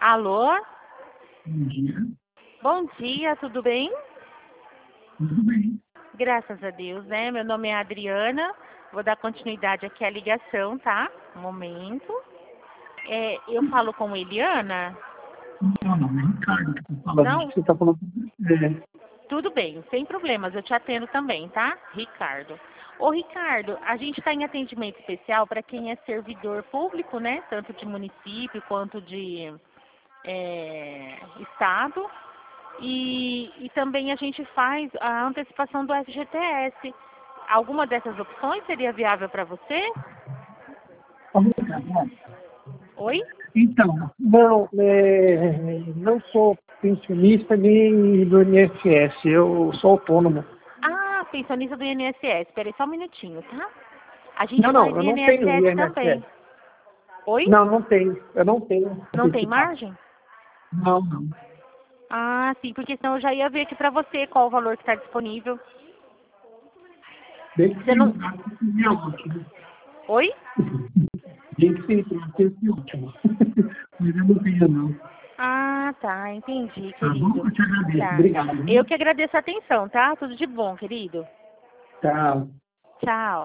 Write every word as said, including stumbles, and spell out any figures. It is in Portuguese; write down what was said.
Alô? Bom dia. Bom dia, tudo bem? Tudo bem. Graças a Deus, né? Meu nome é Adriana. Vou dar continuidade aqui à ligação, tá? Um momento. É, eu falo com Eliana? Não, não, é Ricardo que tá falando. Não? Você está falando com você. Tudo bem, sem problemas. Eu te atendo também, tá? Ricardo. Ô, Ricardo, a gente está em atendimento especial para quem é servidor público, né? Tanto de município quanto de é, estado. E, e também a gente faz a antecipação do F G T S. Alguma dessas opções seria viável para você? Ô, Ricardo, olha, Oi? então, não, é, não sou pensionista nem do I N S S, eu sou autônomo. Ah, pensionista do I N S S. Espera aí só um minutinho, tá? A gente Não, não, faz eu não tenho I N S S também. I N S S. Oi? Não, não tenho, eu não tenho Não tem antecipado. margem? Não, não. Ah, sim, porque senão eu já ia ver aqui para você qual o valor que está disponível. Desde que Você tem não... lugar que seria ótimo. Oi? Desde que tem lugar que seria ótimo. Mas eu não tenho, não. Ah, tá, entendi, Tá bom? querido. Eu te agradeço. Tá. Obrigado. Eu Viu? que agradeço a atenção, tá? Tudo de bom, querido. Tchau. Tchau.